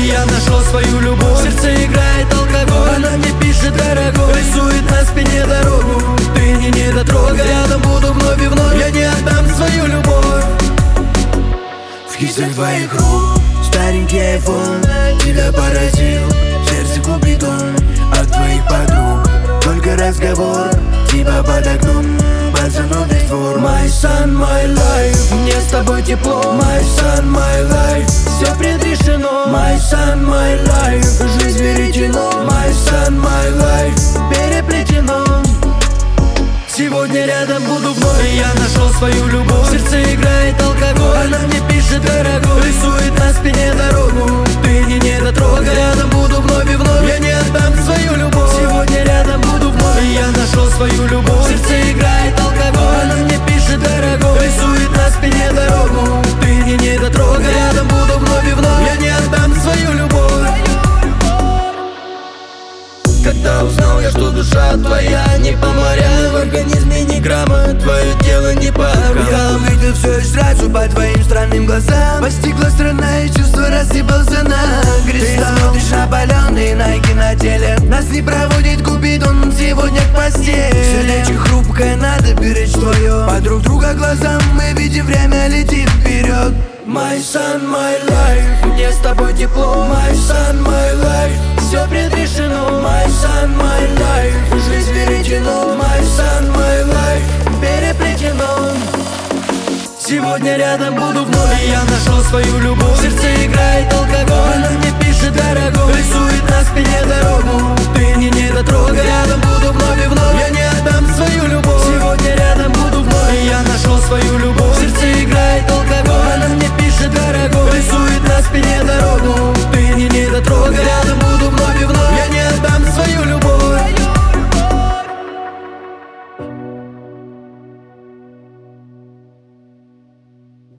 Я нашел свою любовь, в сердце играет алкоголь. Она мне пишет: дорогой, рисует на спине дорогу. Ты мне не дотрога, рядом буду вновь и вновь. Я не отдам свою любовь. В кистях твоих рук старенький айфон тебя поразил, в сердце Купидон от твоих подруг. Только разговор, типа под окном, пацанов весь двор. My sun, my life, мне с тобой тепло. My sun, my life, все предрешено. My sun, my life, жизнь веретено. My sun, my life, переплетено. Сегодня рядом буду вновь. Я нашел свою любовь, в сердце играет алкоголь. Она мне пишет: дорогой, рисует на спине дорогу. Ты мне не дотрога, рядом буду вновь и вновь. Я не отдам свою любовь. Сегодня рядом буду вновь. Я нашел свою любовь, в сердце играет алкоголь. Она мне пишет: дорогой, рисует на спине дорогу. Ты мне не дотрога, рядом буду вновь и вновь. Я не отдам свою любовь. Когда узнал я, что душа твоя не по морям, в организме ни грамма, твое тело не по рукам. Я увидел все и сразу по твоим странным глазам. Постигла странное чувство, рассыпался на кристалл. Ты смотришь на паленые найки на теле. Нас не проводит Купидон сегодня к постели. Сердечко хрупкое, надо беречь твое. По друг друга глазам мы видим, время летит вперед. My sun, my life, мне с тобой тепло. My sun, my life, все предрешено. My sun, my life, жизнь веретено. My sun, my life, переплетено. Сегодня рядом буду вновь. Я нашел свою любовь, в сердце играет алкоголь. Она мне пишет: дорогой, рисует